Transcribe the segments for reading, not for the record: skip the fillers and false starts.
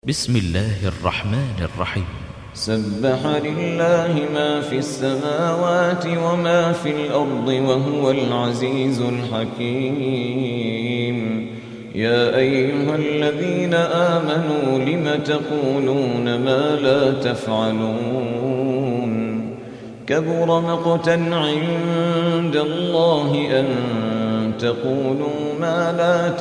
بسم الله الرحمن الرحيم. سبح لله ما في السماوات وما في الأرض وهو العزيز الحكيم. يا أيها الذين آمنوا لم تقولون ما لا تفعلون؟ كبر مقتا عند الله أن تقولوا ما لا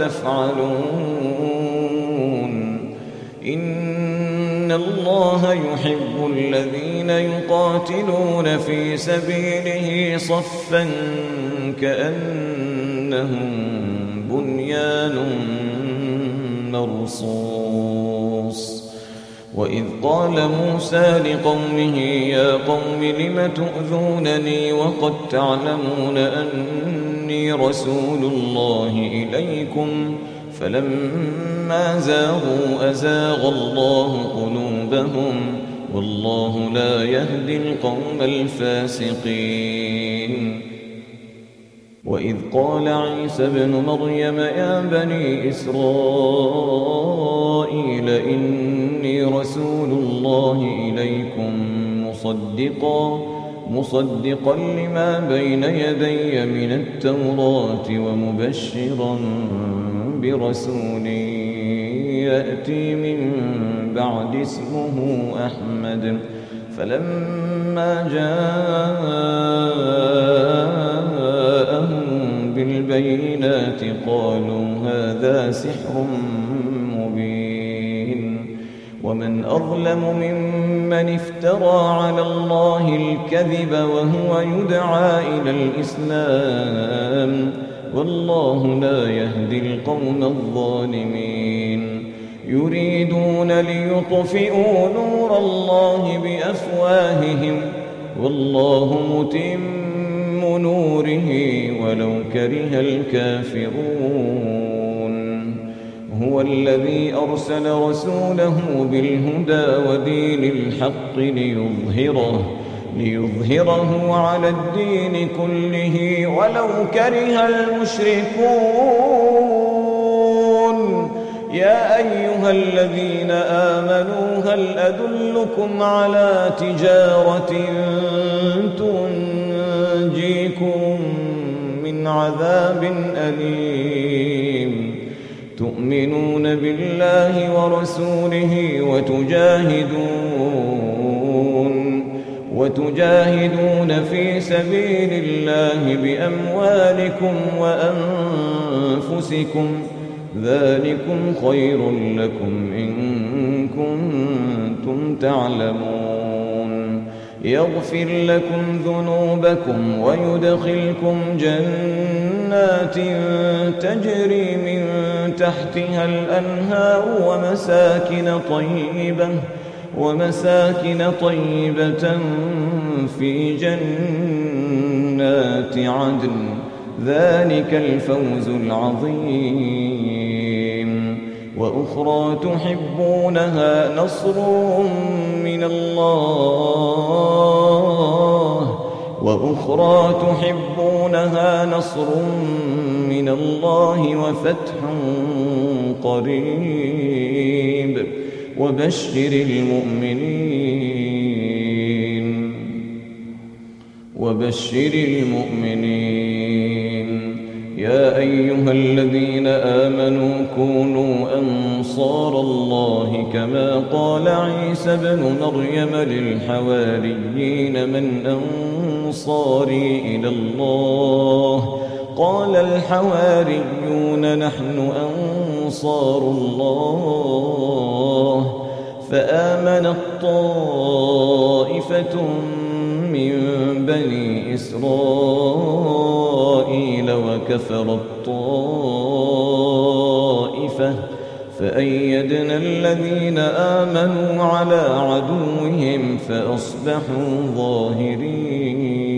تفعلون. إن الله يحب الذين يقاتلون في سبيله صفا كأنهم بنيان مرصوص. وإذ قال موسى لقومه يا قوم لم تؤذونني وقد تعلمون أني رسول الله إليكم فلما زاغوا أزاغ الله قلوبهم والله لا يهدي القوم الفاسقين. وإذ قال عيسى ابن مريم يا بني إسرائيل إني رسول الله إليكم مصدقا لما بين يدي من التوراة ومبشرا برسول يأتي من بعد اسمه أحمد. فلما جاءهم بالبينات قالوا هذا سحر مبين. ومن أظلم ممن افترى على الله الكذب وهو يدعى إلى الإسلام والله لا يهدي القوم الظالمين. يريدون ليطفئوا نور الله بأفواههم والله متم نوره ولو كره الكافرون. هو الذي أرسل رسوله بالهدى ودين الحق ليظهره على الدين كله ولو كره المشركون. يا أيها الذين آمنوا هل أدلكم على تجارة تنجيكم من عذاب أليم؟ تؤمنون بالله ورسوله وتجاهدون في سبيل الله بأموالكم وأنفسكم ذلكم خير لكم إن كنتم تعلمون. يغفر لكم ذنوبكم ويدخلكم جنات تجري من تحتها الأنهار ومساكن طيبة في جنات عدن ذلك الفوز العظيم. وأخرى تحبونها نصر من الله وفتح قريب وبشر المؤمنين. يا أيها الذين آمنوا كونوا أنصار الله كما قال عيسى ابن مريم للحواريين من أنصاري إلى الله؟ قال الحواريون نحن أنصار الله. فآمنت طائفة من بني إسرائيل وكفرت طائفة فأيدنا الذين آمنوا على عدوهم فأصبحوا ظاهرين.